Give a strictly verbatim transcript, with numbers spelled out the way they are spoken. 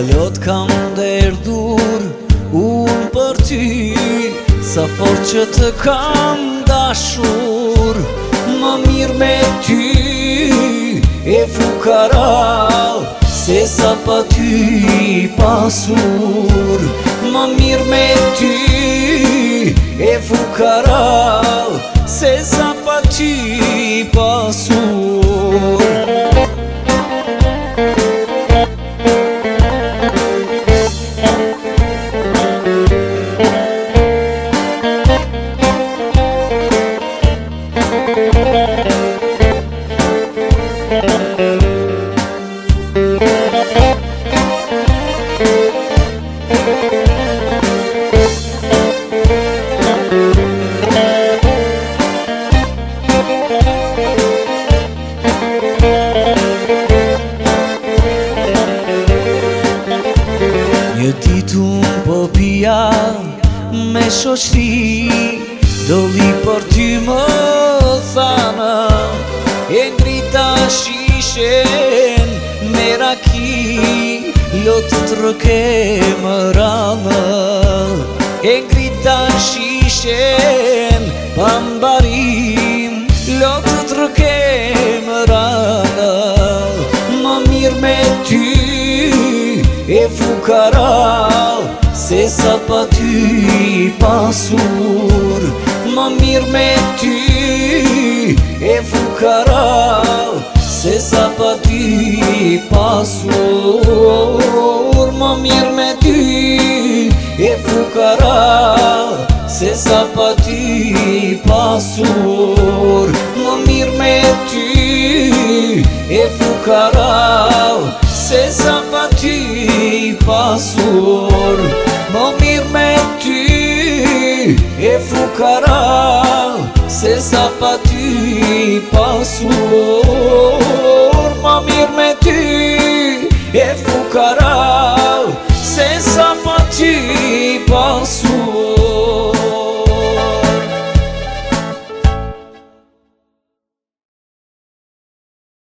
Plot kam derdhur unë për ty, sa fort që të kam dashur. Më mirë me ty e fukara, se sa pa ty pasur. Më mirë me ty e fukara, se sa pa ty pasur. Një ditë unë po pija me shoqri, doli për ty më thana, e ngrita shishen me raki, lotë të rëke më rana. E ngrita shishen pa mbarim, lotë të rëke më rana. Më mirë me ty e fukara, se sa pa ty pasur. Më mirë me ty e fukara, se sa pa ty pasur. Më mirë me ty e fukara, se sa pa ty pasur. Më mirë me ty e fukara, se sa pa ty pasur. Më mirë me ty e fukara, se sa pa ty pasur.